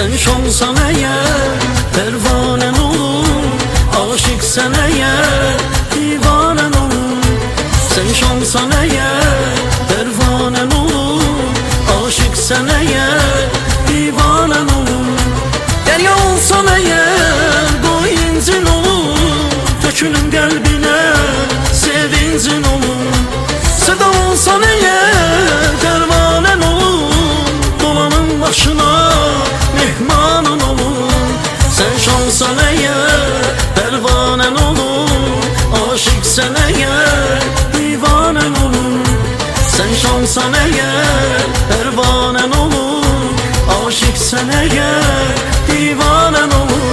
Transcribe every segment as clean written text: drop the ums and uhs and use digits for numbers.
Sen şansan eğer pervanen olur, aşıksan eğer divanen olur. Sen şansan eğer pervanen olur, aşıksan eğer divanen olur. Derya olsan eğer koy incin olur, tökülün kalbine sevincin olur. Seda olsan eğer pervanen olur, dolanın başına mehmanın olur. Sen şansan eğer pervanen olur, aşıksan eğer divanen olur. Sen şansan eğer pervanen olur, aşıksan eğer divanen olur.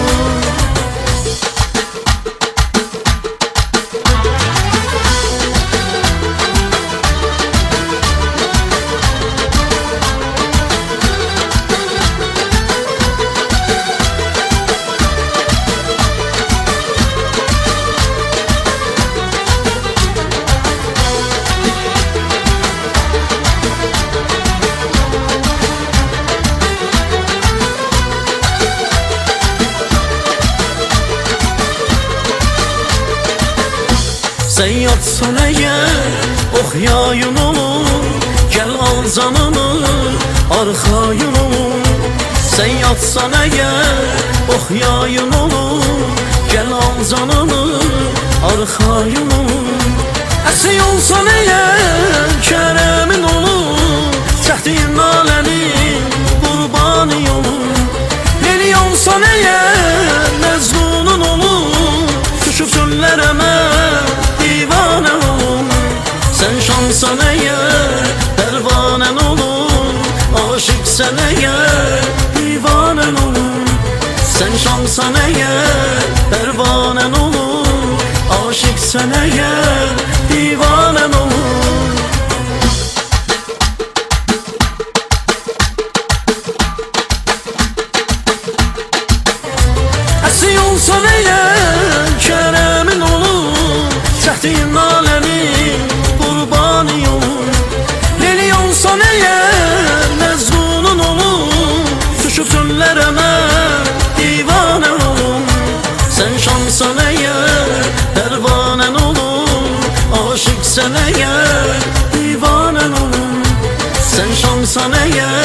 Sen yatsan eğer oxyayın olur, gel al canını arxayın olur. Sen yatsan eğer oxyayın olur, gel al canını arxayın olur. Əsir olsan eğer kərəmin olur, çəkdiyin nalənin qurbanı olur. Leyli olsan eğer məzlunun olur, düşüb çöllərə mən divane olur. Sen şansan eğer pervanen olur, aşıksan eğer divanen olur. Sen şansan eğer pervanen olur, aşıksan eğer divanen olur. Əsir olsan eğer kərəmin olur, çəkdiyin nalənin qurbanı olur. Leyli olsan eğer məzlunun olur, düşüb çöllərə mən divanə olur. Sen şansan eğer pervanen olur, aşıksan eğer divanen olur. Sen şansan eğer